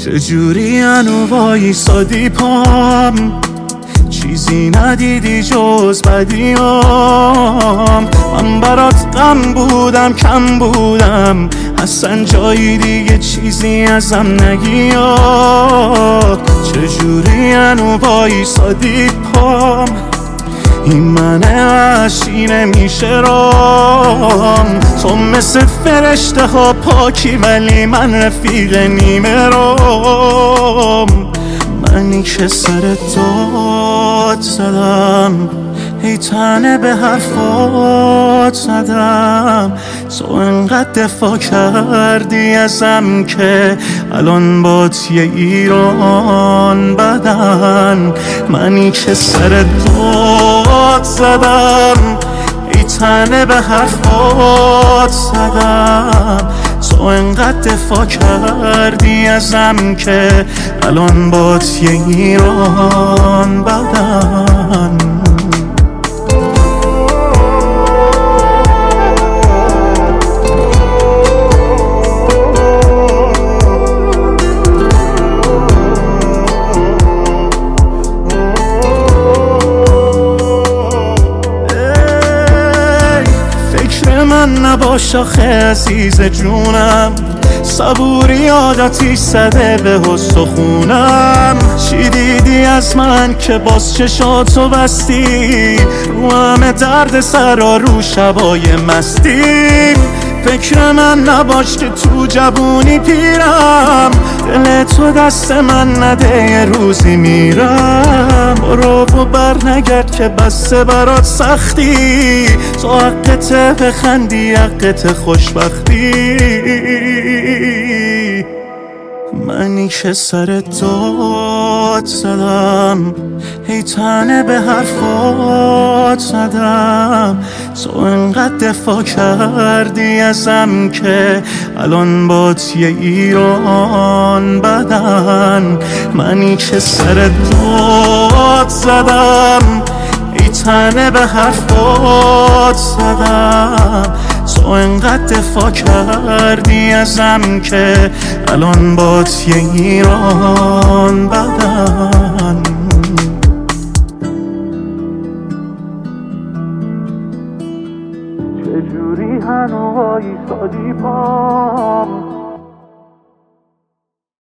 چجوری هنو وایسادی پام، چیزی ندیدی جز بدیام. من برات غم بودم کم بودم، اصلا جایی دیگه چیزی ازم نگیاد. چجوری هنو وایسادی پام، این من وحشی نمیشه رام. تو مثل فرشته ها پاکی ولی من رفیق نیمه رام. منی که سر داد زدم، ای تنه به حرفات زدم. تو انقدر دفاع کردی ازم که الان بات یه ایران بدن. منی که سر داد زدم، ای تنه به حرفات زدم. تو انقدر دفاع کردی ازم که الان بات یه ایران بدن. من نباش آخه عزیز جونم، صبوری عادتی زده به استخونم. چی دیدی از من که باز چشاتو بستی، رو همه درد سرا رو شبای مستی. فکر من نباش که تو جوونی پیرم، دل تو دست من نده یه روزی میرم. برو و بر نگرد که بسته برات سختی، تو حقت بخندی حقت خوشبختی. منی که سر داد زدم، ای تنه به حرفات زدم. تو انقدر دفاع کردی ازم که الان بات یه ایران بدن. منی که سر داد زدم، ای تنه به حرفات زدم. تو انقدر دفاع کردی ازم که الان بات یه ایران بدن. چجوری هنو وایسادی پا